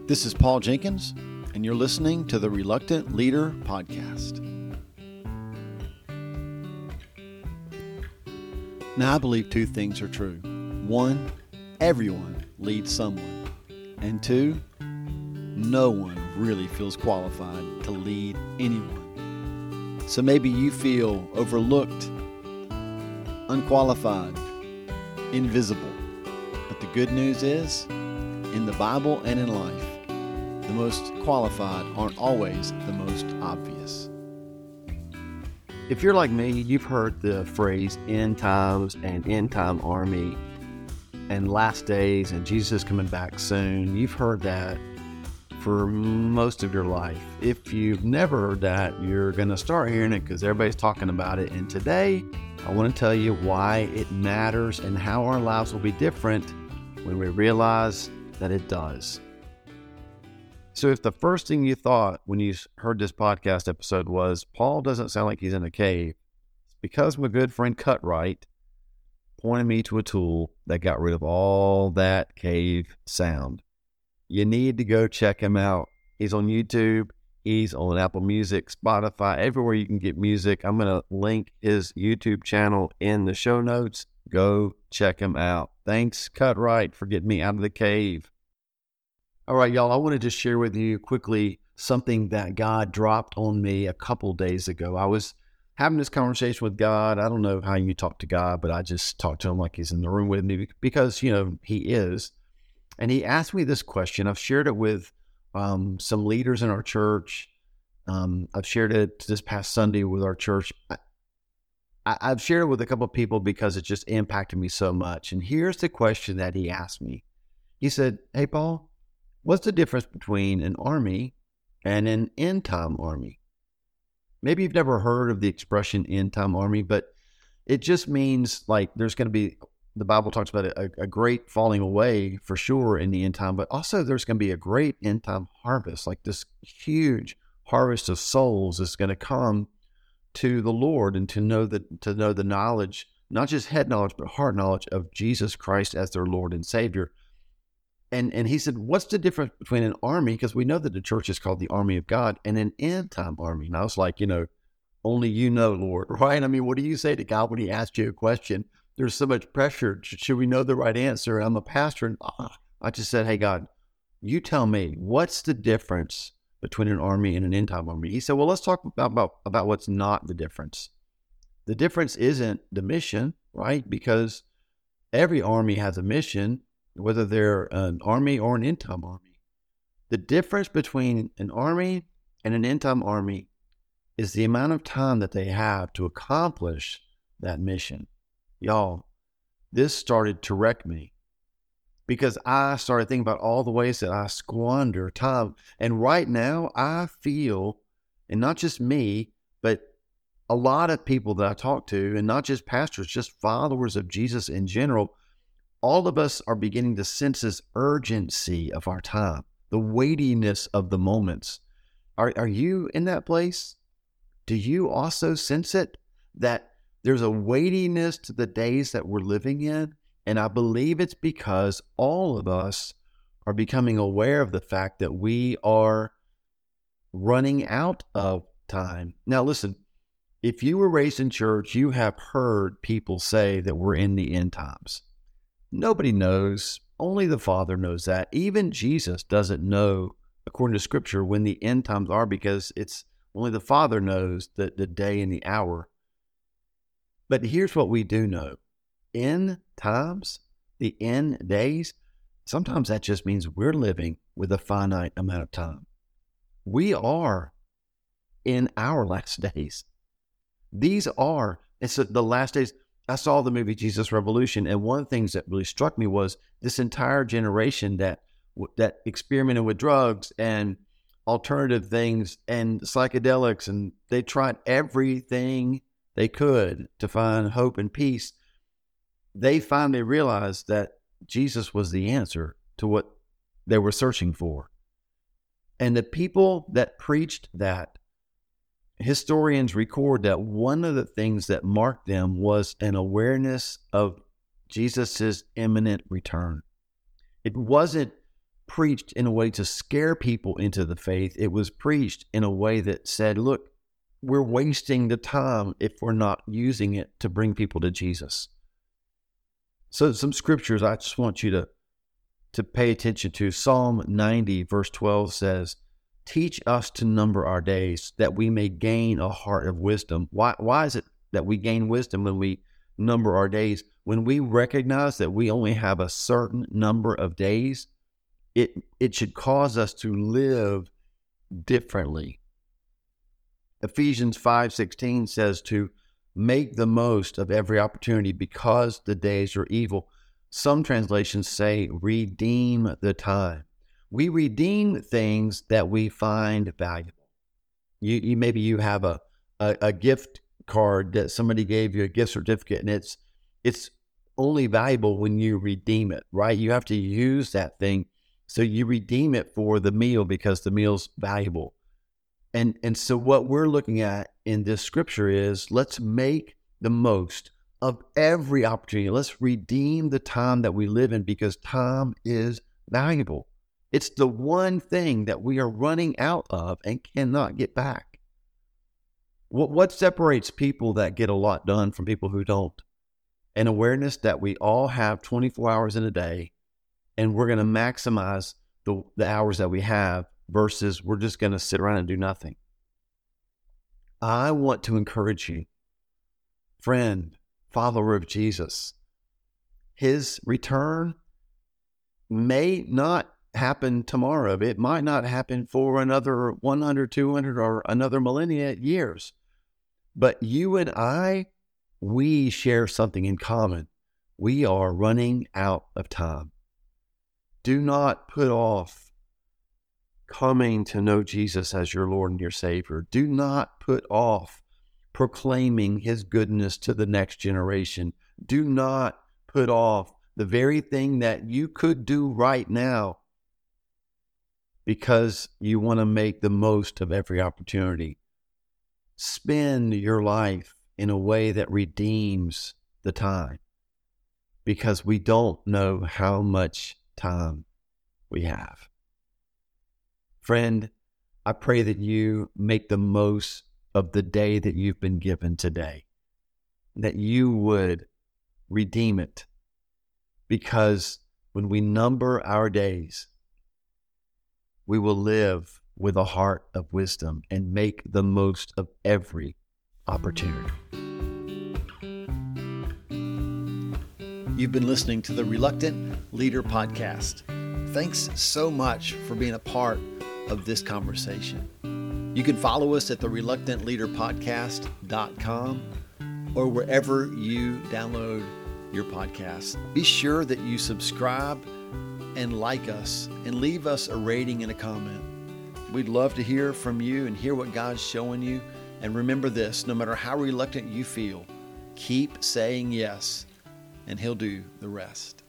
This is Paul Jenkins, and you're listening to the Reluctant Leader Podcast. Now, I believe two things are true. One, everyone leads someone. And two, no one really feels qualified to lead anyone. So maybe you feel overlooked, unqualified, invisible. But the good news is, in the Bible and in life, the most qualified aren't always the most obvious. If you're like me, you've heard the phrase end times and end time army and last days and Jesus coming back soon. You've heard that for most of your life. If you've never heard that, you're going to start hearing it because everybody's talking about it. And today, I want to tell you why it matters and how our lives will be different when we realize that it does. So if the first thing you thought when you heard this podcast episode was, Paul doesn't sound like he's in a cave, it's because my good friend Cutright pointed me to a tool that got rid of all that cave sound. You need to go check him out. He's on YouTube. He's on Apple Music, Spotify, everywhere you can get music. I'm going to link his YouTube channel in the show notes. Go check him out. Thanks, Cutright, for getting me out of the cave. All right, y'all, I wanted to share with you quickly something that God dropped on me a couple days ago. I was having this conversation with God. I don't know how you talk to God, but I just talk to him like he's in the room with me because, he is. And he asked me this question. I've shared it with some leaders in our church. I've shared it this past Sunday with our church. I've shared it with a couple of people because it just impacted me so much. And here's the question that he asked me. He said, "Hey, Paul, what's the difference between an army and an end-time army?" Maybe you've never heard of the expression end-time army, but it just means like there's going to be, the Bible talks about a great falling away for sure in the end time, but also there's going to be a great end-time harvest, like this huge harvest of souls is going to come to the Lord and to know the knowledge, not just head knowledge, but heart knowledge of Jesus Christ as their Lord and Savior. And he said, what's the difference between an army, because we know that the church is called the army of God, and an end-time army? And I was like, only you know, Lord, right? I mean, what do you say to God when he asks you a question? There's so much pressure. Should we know the right answer? I'm a pastor, and I just said, hey, God, you tell me, what's the difference between an army and an end-time army? He said, well, let's talk about what's not the difference. The difference isn't the mission, right? Because every army has a mission, whether they're an army or an end-time army. The difference between an army and an end-time army is the amount of time that they have to accomplish that mission. Y'all, this started to wreck me because I started thinking about all the ways that I squander time. And right now I feel, and not just me, but a lot of people that I talk to, and not just pastors, just followers of Jesus in general, all of us are beginning to sense this urgency of our time, the weightiness of the moments. Are you in that place? Do you also sense it? That there's a weightiness to the days that we're living in? And I believe it's because all of us are becoming aware of the fact that we are running out of time. Now listen, if you were raised in church, you have heard people say that we're in the end times. Nobody knows. Only the Father knows that. Even Jesus doesn't know, according to Scripture, when the end times are, because it's only the Father knows the day and the hour. But here's what we do know. End times, the end days, sometimes that just means we're living with a finite amount of time. We are in our last days. It's the last days. I saw the movie Jesus Revolution, and one of the things that really struck me was this entire generation that experimented with drugs and alternative things and psychedelics, and they tried everything they could to find hope and peace. They finally realized that Jesus was the answer to what they were searching for. And the people that preached that, historians record that one of the things that marked them was an awareness of Jesus's imminent return. It wasn't preached in a way to scare people into the faith. It was preached in a way that said, look, we're wasting the time if we're not using it to bring people to Jesus. So some scriptures I just want you to pay attention to. Psalm 90 verse 12 says, teach us to number our days that we may gain a heart of wisdom. Why is it that we gain wisdom when we number our days? When we recognize that we only have a certain number of days, it should cause us to live differently. Ephesians 5:16 says to make the most of every opportunity because the days are evil. Some translations say redeem the time. We redeem things that we find valuable. Maybe you have a gift card that somebody gave you, a gift certificate, and it's only valuable when you redeem it, right? You have to use that thing. So you redeem it for the meal because the meal's valuable. And so what we're looking at in this scripture is let's make the most of every opportunity. Let's redeem the time that we live in because time is valuable. It's the one thing that we are running out of and cannot get back. What separates people that get a lot done from people who don't? An awareness that we all have 24 hours in a day and we're going to maximize the hours that we have versus we're just going to sit around and do nothing. I want to encourage you, friend, follower of Jesus. His return may not happen tomorrow. It might not happen for another 100, 200, or another millennia years. But you and I, we share something in common. We are running out of time. Do not put off coming to know Jesus as your Lord and your Savior. Do not put off proclaiming His goodness to the next generation. Do not put off the very thing that you could do right now because you want to make the most of every opportunity. Spend your life in a way that redeems the time because we don't know how much time we have. Friend, I pray that you make the most of the day that you've been given today, that you would redeem it, because when we number our days, we will live with a heart of wisdom and make the most of every opportunity. You've been listening to the Reluctant Leader Podcast. Thanks so much for being a part of this conversation. You can follow us at the reluctantleaderpodcast.com or wherever you download your podcast. Be sure that you subscribe and like us and leave us a rating and a comment. We'd love to hear from you and hear what God's showing you. And remember this, no matter how reluctant you feel, keep saying yes, and He'll do the rest.